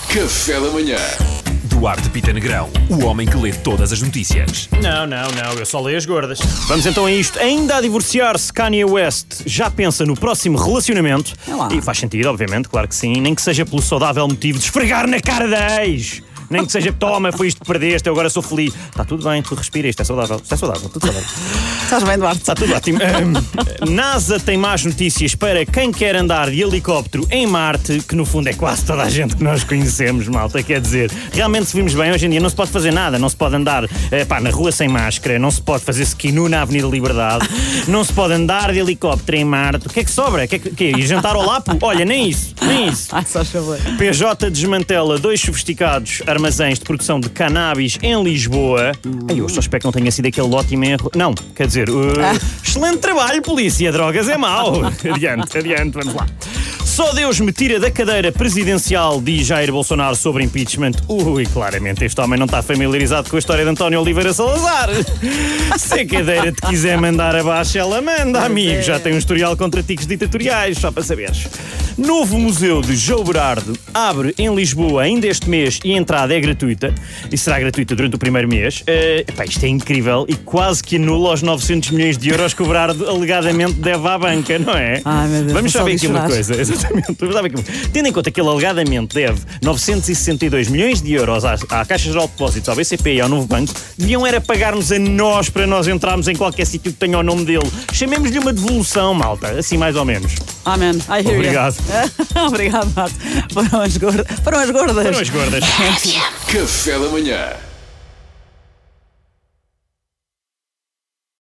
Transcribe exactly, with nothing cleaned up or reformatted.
Café da Manhã. Duarte Pita Negrão, o homem que lê todas as notícias. Não, não, não, eu só leio as gordas. Vamos então a isto. Ainda a divorciar-se, Kanye West já pensa no próximo relacionamento. É lá. E faz sentido, obviamente, claro que sim. Nem que seja pelo saudável motivo de esfregar na cara da ex. Nem que seja, toma, foi isto que perdeste, eu agora sou feliz. Está tudo bem, tu respira, isto é saudável. Isto é saudável, tudo saudável. Estás bem, Duarte? Está tudo ótimo. Um, NASA tem más notícias para quem quer andar de helicóptero em Marte, que no fundo é quase toda a gente que nós conhecemos, malta. Quer dizer, realmente se vimos bem, hoje em dia não se pode fazer nada. Não se pode andar eh, pá, na rua sem máscara, não se pode fazer skinu na Avenida Liberdade, não se pode andar de helicóptero em Marte. O que é que sobra? Que é que, que, e jantar ao lapo? Olha, nem isso, nem isso. Ai, só favor. P J desmantela dois sofisticados armazéns de produção de cannabis em Lisboa. Ai, eu só espero que não tenha sido aquele ótimo erro. Não, quer dizer, uh, excelente trabalho, polícia. Drogas é mau. Adiante, adiante, vamos lá. Só Deus me tira da cadeira presidencial, diz Jair Bolsonaro sobre impeachment. Ui, claramente este homem não está familiarizado com a história de António Oliveira Salazar. Se a cadeira te quiser mandar abaixo, ela manda, amigo. Já tem um historial contra tiques ditatoriais, só para saberes. Novo museu de João Berardo abre em Lisboa ainda este mês e a entrada é gratuita. E será gratuita durante o primeiro mês. Uh, epá, isto é incrível e quase que anula os novecentos milhões de euros que o Berardo alegadamente deve à banca, não é? Ai, meu Deus, vamos só saber de aqui uma chorar. coisa. Exatamente. Vamos saber aqui uma- Tendo em conta que ele alegadamente deve novecentos e sessenta e dois milhões de euros à, à Caixa Geral de Depósitos, ao B C P e ao Novo Banco, deviam era pagar-nos a nós para nós entrarmos em qualquer sítio que tenha o nome dele. Chamemos-lhe uma devolução, malta. Assim mais ou menos. Amen. I hear Obrigado. You. Obrigado, Duarte. Foram as gordas. Foram as gordas. Foram as gordas. Café da Manhã.